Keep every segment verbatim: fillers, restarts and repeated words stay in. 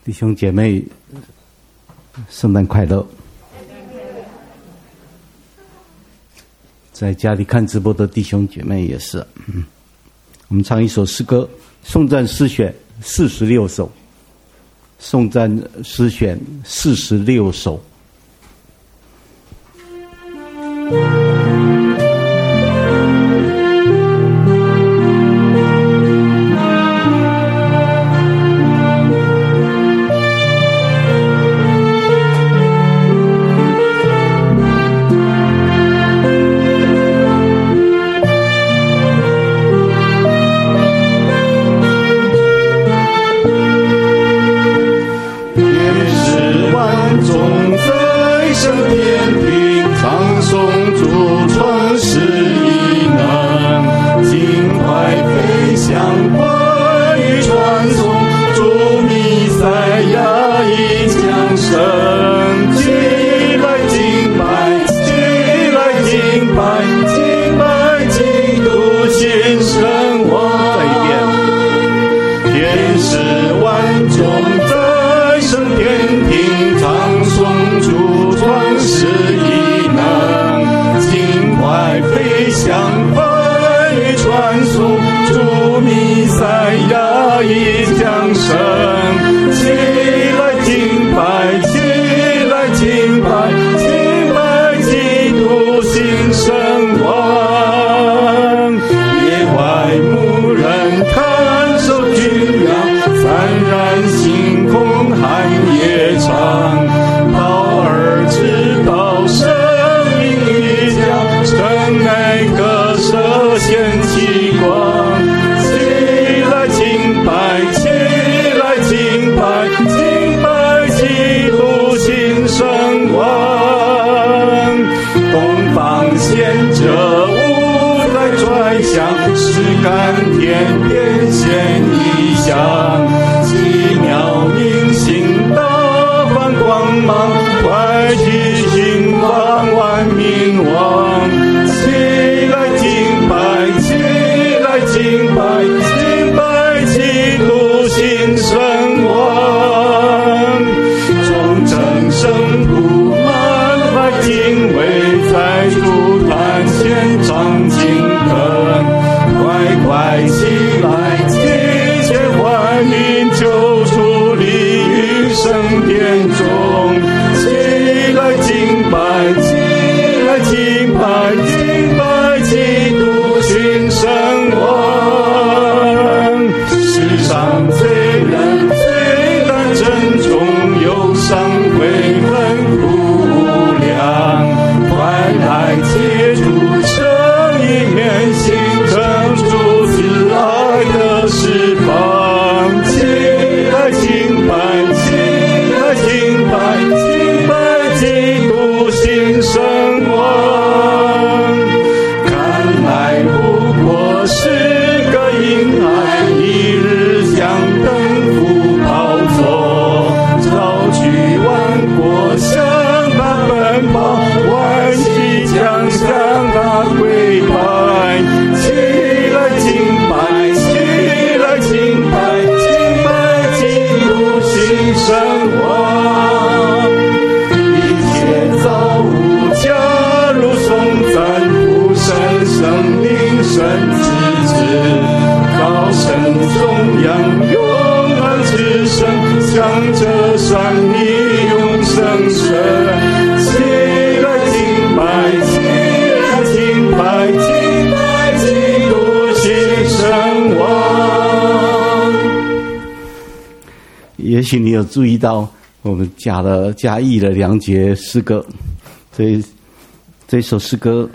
弟兄姐妹，圣诞快乐！在家里看直播的弟兄姐妹也是。嗯，我们唱一首诗歌，颂赞诗选四十六首，颂赞诗选四十六首。 也许你有注意到，我们加了加译了两节诗歌，这这首诗歌，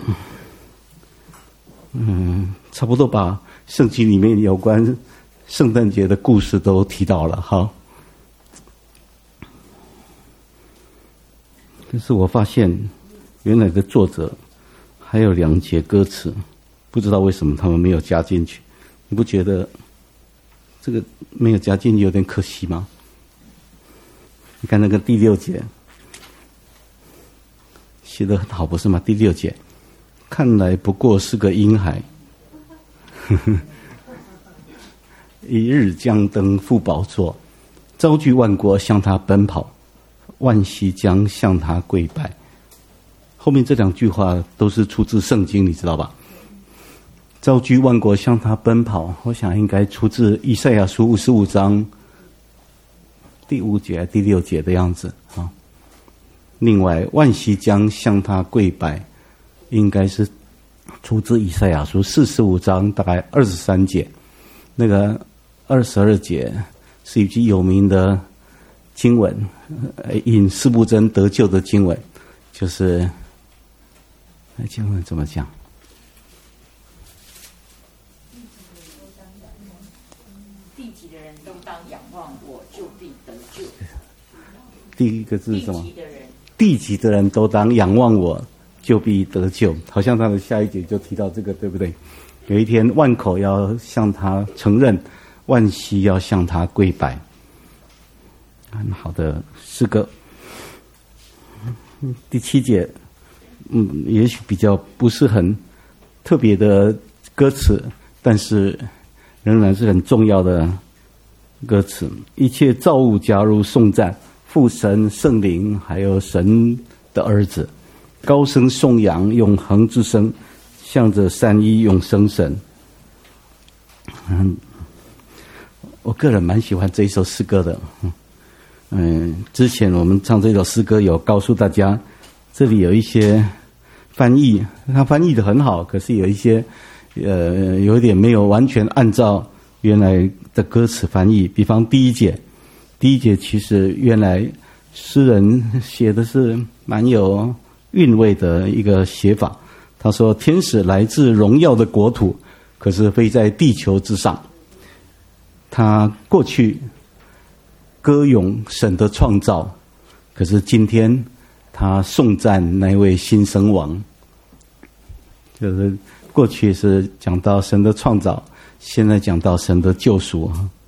嗯，差不多把圣经里面有关圣诞节的故事都提到了哈。可是我发现，原来的作者还有两节歌词，不知道为什么他们没有加进去。你不觉得这个没有加进去有点可惜吗？你看那个第六节写得很好，不是吗？第六节，看来不过是个婴孩，呵呵，一日将登父宝座， 招聚万国向他奔跑，万膝将向他跪拜。后面这两句话都是出自圣经，你知道吧？招聚万国向他奔跑，我想应该出自以赛亚书五十五章第五节、第六节的样子啊。另外，万膝将向他跪拜，应该是出自以赛亚书四十五章大概二十三节。那个二十二节是一句有名的经文，引司布真得救的经文，就是那经文怎么讲？ 地级的人都当仰望我，就必得救。 第一个字是什么？ 地级的人， 地级的人都当仰望我，就必得救。好像他的下一节就提到这个，对不对？有一天万口要向他承认，万膝要向他跪拜。很好的诗歌。第七节，嗯，也许比较不是很特别的歌词，但是仍然是很重要的歌词。一切造物加入颂赞，父神、圣灵，还有神的儿子，高声颂扬永恒之声，向着三一永生神。嗯，我个人蛮喜欢这一首诗歌的。嗯，之前我们唱这首诗歌有告诉大家，这里有一些翻译，他翻译的很好，可是有一些呃有点没有完全按照原来的歌词翻译。比方第一节，第一节其实原来诗人写的是蛮有韵味的一个写法。他说：“天使来自荣耀的国土，可是飞在地球之上。他过去歌咏神的创造，可是今天他颂赞那位新生王。就是过去是讲到神的创造，现在讲到神的救赎。”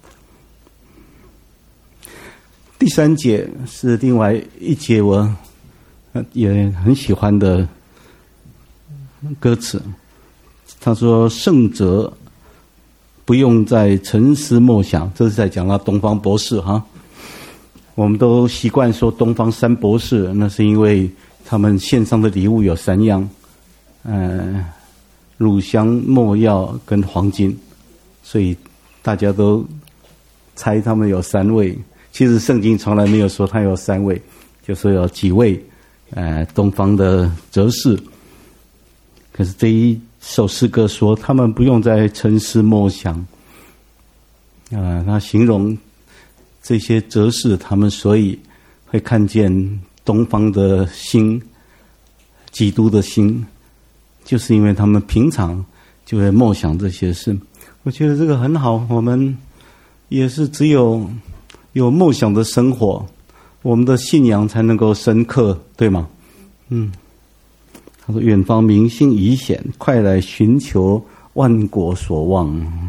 第三节是另外一节我也很喜欢的歌词。他说：“圣者不用再沉思默想。”这是在讲到东方博士哈。我们都习惯说东方三博士，那是因为他们献上的礼物有三样，呃，乳香、没药跟黄金，所以大家都猜他们有三位。其实圣经从来没有说他有三位，就说有几位，呃，东方的哲士。可是这一首诗歌说，他们不用再沉思默想。啊、呃，他形容这些哲士，他们所以会看见东方的星，基督的星，就是因为他们平常就会默想这些事。我觉得这个很好，我们也是只有有默想的生活，我们的信仰才能够深刻，对吗？嗯。他说：“远方明星已显，快来寻求万国所望。”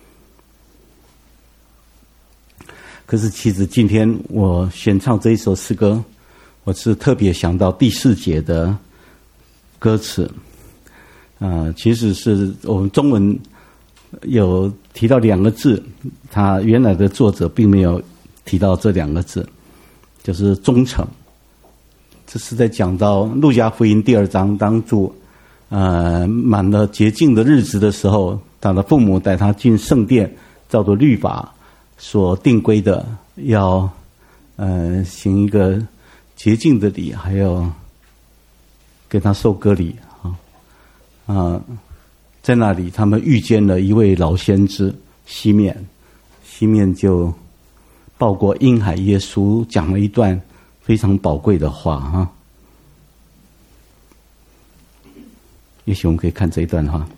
可是其实今天我选唱这一首诗歌，我是特别想到第四节的歌词。啊、呃，其实是我们中文有提到两个字，他原来的作者并没有提到这两个字，就是忠诚。这是在讲到路加福音第二章，当主呃满了洁净的日子的时候，他的父母带他进圣殿，照着律法所定规的，要呃行一个洁净的礼，还要给他受割礼啊啊、呃，在那里他们遇见了一位老先知西面，西面就报过婴孩耶稣，讲了一段非常宝贵的话哈，也许我们可以看这一段哈。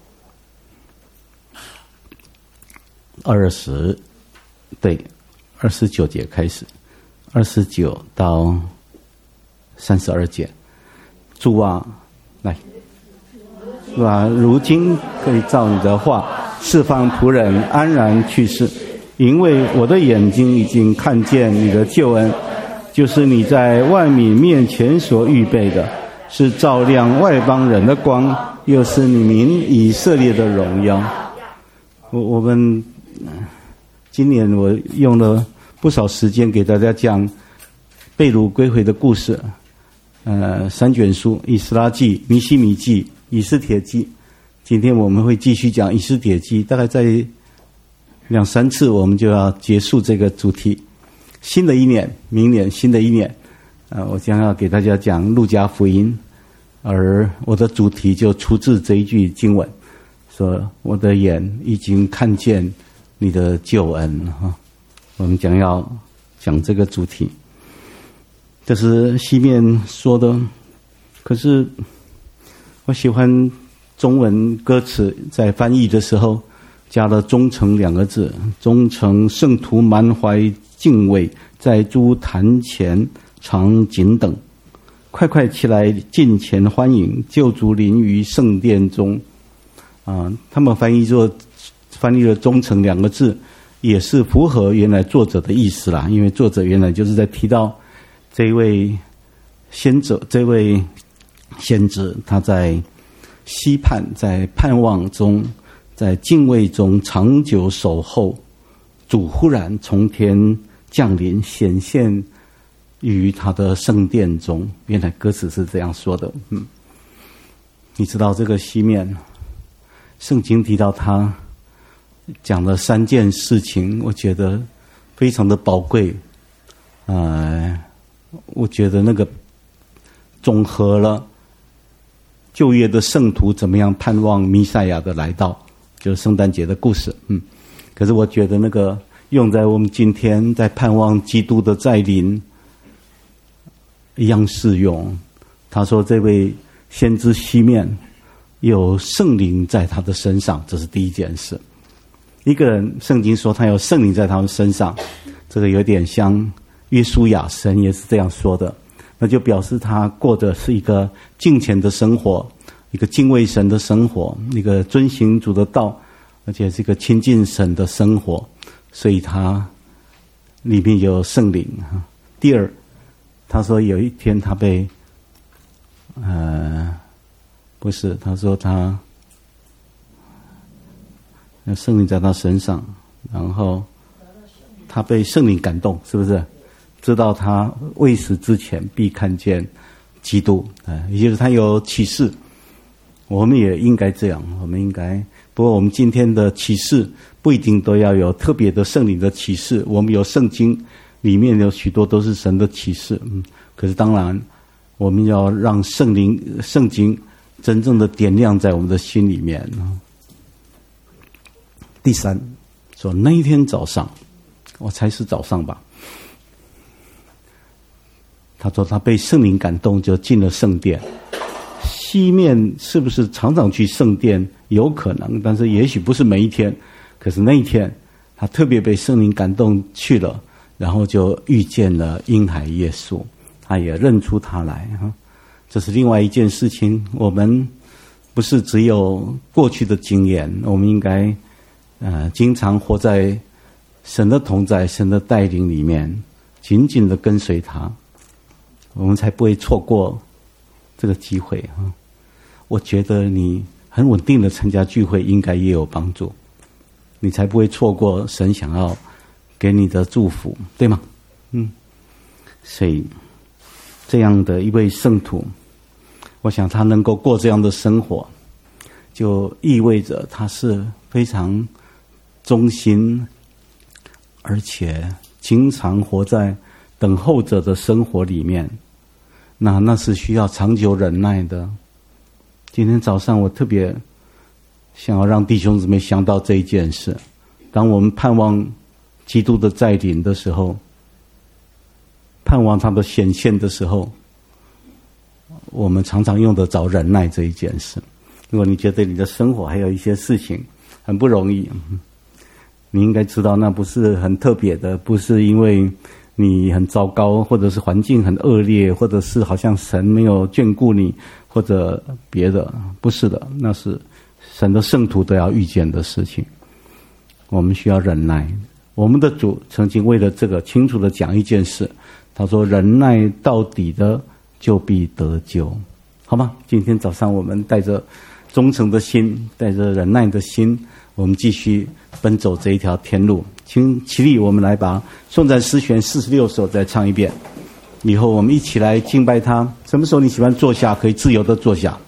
二十，对，二十九节开始，二十九到三十二节。主啊，来，主啊，如今可以照你的话，释放仆人安然去世，因为我的眼睛已经看见你的救恩。就是你在万民面前所预备的，是照亮外邦人的光，又是你民以色列的荣耀。我我们今年我用了不不少时间给大家讲被掳归回的故事，呃，三卷书：以斯拉记、尼希米记、以斯帖记。今天我们会继续讲以斯帖记，大概在两三次我们就要结束这个主题。新的一年，明年新的一年，呃，我将要给大家讲路加福音，而我的主题就出自这一句经文，说我的眼已经看见你的救恩哈。我们将要讲这个主题，这是西面说的，可是我喜欢中文歌词在翻译的时候加了忠诚两个字，忠诚圣徒满怀敬畏，在诸坛前常谨等，快快起来近前欢迎，救主临于圣殿中。啊，他们翻译作翻译了忠诚两个字，也是符合原来作者的意思啦，因为作者原来就是在提到这位先者，这位先知，他在期盼，在盼望中，在敬畏中长久守候，主忽然从天降临，显现于他的圣殿中。原来歌词是这样说的。嗯，你知道这个西面，圣经提到他讲了三件事情，我觉得非常的宝贵。呃，我觉得那个总和了旧约的圣徒怎么样盼望弥赛亚的来到，就是圣诞节的故事。嗯，可是我觉得那个用在我们今天在盼望基督的再临一样适用。他说这位先知西面有圣灵在他的身上，这是第一件事。一个人圣经说他有圣灵在他们身上，这个有点像约书亚神也是这样说的，那就表示他过的是一个敬虔的生活，一个敬畏神的生活，一个遵行主的道，而且是一个亲近神的生活，所以他里面有圣灵。第二，他说有一天他被呃不是他说他圣灵在他身上，然后他被圣灵感动，是不是知道他未死之前必看见基督，也就是他有启示。我们也应该这样，我们应该，不过我们今天的启示不一定都要有特别的圣灵的启示，我们有圣经里面有许多都是神的启示。嗯，可是当然我们要让圣灵圣经真正的点亮在我们的心里面。第三，说那一天早上，我猜是早上吧，他说他被圣灵感动，就进了圣殿。西面是不是常常去圣殿？有可能，但是也许不是每一天。可是那一天他特别被圣灵感动去了，然后就遇见了婴孩耶稣，他也认出他来。这是另外一件事情。我们不是只有过去的经验，我们应该呃经常活在神的同在、神的带领里面，紧紧的跟随他，我们才不会错过这个机会啊！我觉得你很稳定的参加聚会，应该也有帮助，你才不会错过神想要给你的祝福，对吗？嗯，所以这样的一位圣徒，我想他能够过这样的生活，就意味着他是非常忠心，而且经常活在等候者的生活里面。那那是需要长久忍耐的。今天早上我特别想要让弟兄姊妹想到这一件事，当我们盼望基督的再临的时候，盼望他的显现的时候，我们常常用得着忍耐这一件事。如果你觉得你的生活还有一些事情很不容易，你应该知道那不是很特别的，不是因为你很糟糕，或者是环境很恶劣，或者是好像神没有眷顾你，或者别的，不是的，那是神的圣徒都要遇见的事情。我们需要忍耐。我们的主曾经为了这个清楚的讲一件事，他说忍耐到底的就必得救，好吗？今天早上我们带着忠诚的心，带着忍耐的心， 我们继续奔走这一条天路。请起立，我们来把颂赞诗选四十六首再唱一遍，以后我们一起来敬拜他。什么时候你喜欢坐下，可以自由的坐下。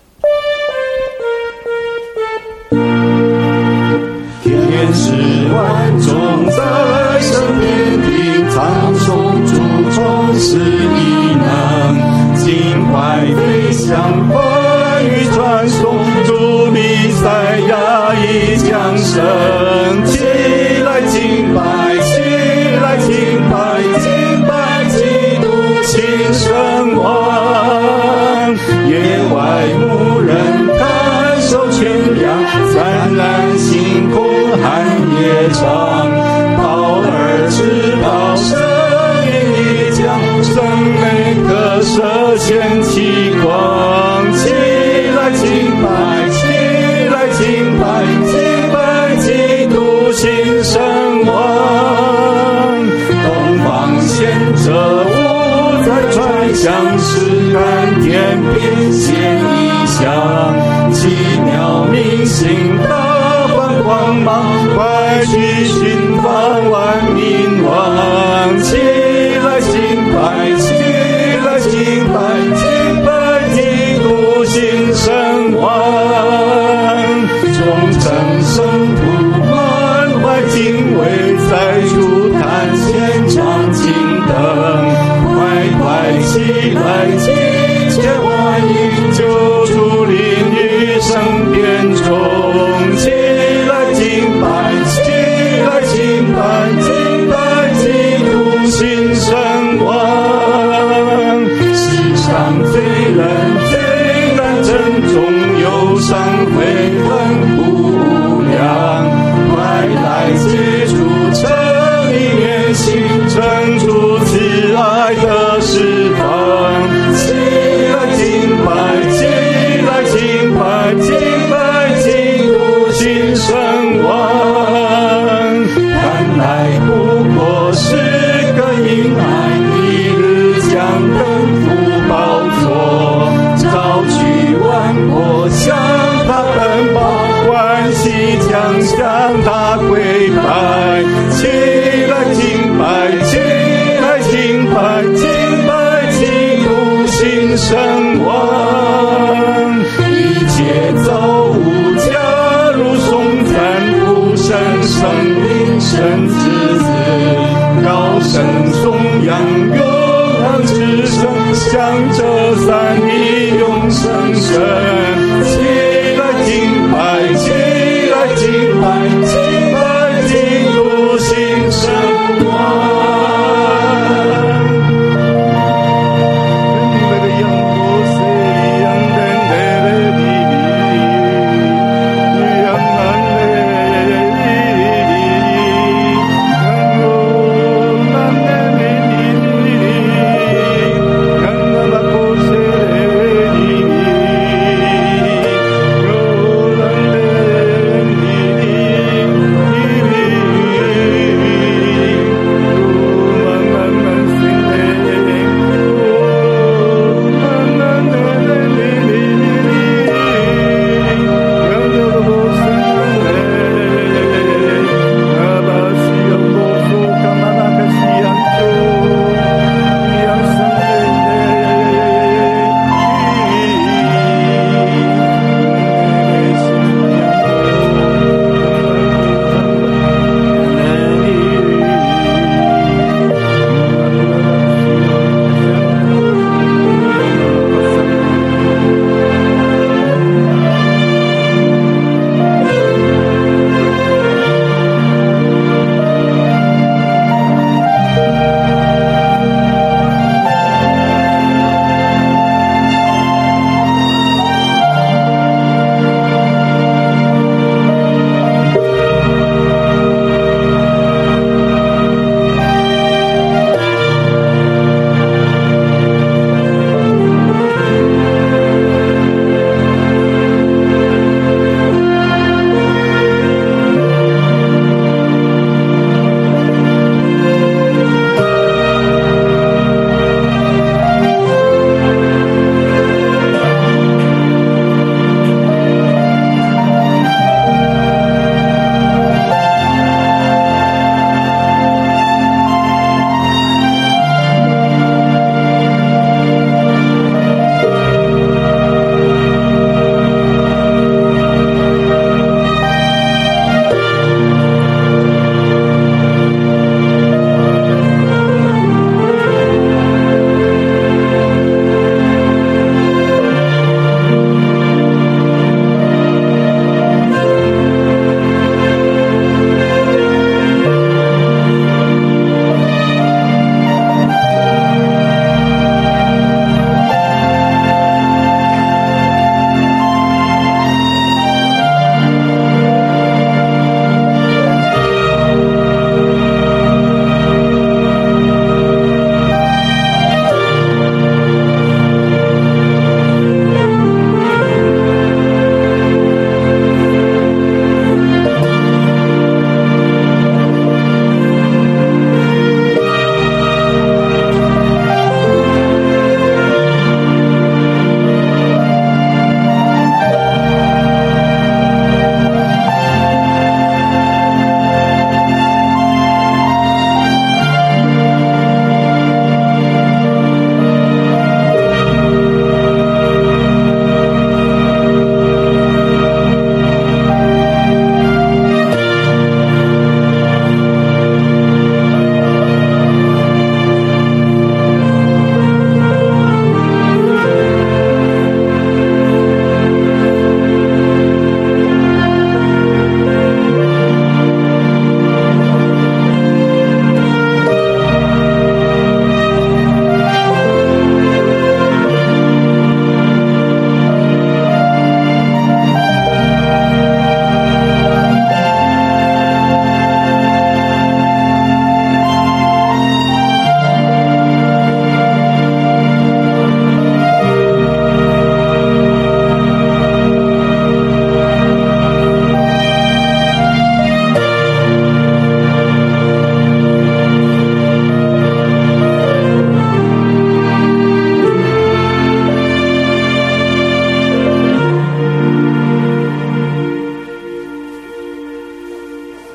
天使万众在身边听，唱颂主从事异能，尽快飞翔，欢愉传颂，主弥赛亚已降生。起来敬拜，起来敬拜，敬拜基督新生王。野外牧人看守群羊，灿烂星空寒夜长，豹儿吃饱，生命已降，生美可射现其光。起来敬拜，起来敬拜，敬拜基督新生王。东方显着舞在传响，是看天边现异象，奇妙明星大放光芒，快去寻访万民王。起来敬拜，起来敬拜，敬拜基督新生王。众城圣徒满怀敬畏，在主坛前唱经灯，快快起来迎接欢迎，救主临于圣殿中。起来敬拜，起来敬拜，敬拜基督新生王。世上罪人罪难沉重，忧伤悔恨不无量，快来接触诚意愿心，成出慈爱的释放。起来敬拜，起来敬拜，敬拜基督新生王。看来不过是个因爱，一日将奔赴宝座，召取万国向他奔跑，欢喜将向他跪拜。起来敬拜，起来敬拜，敬拜基督新生王。一切造物加入颂赞父神圣灵神之子，高声颂扬永恒之声，向这三一永生神。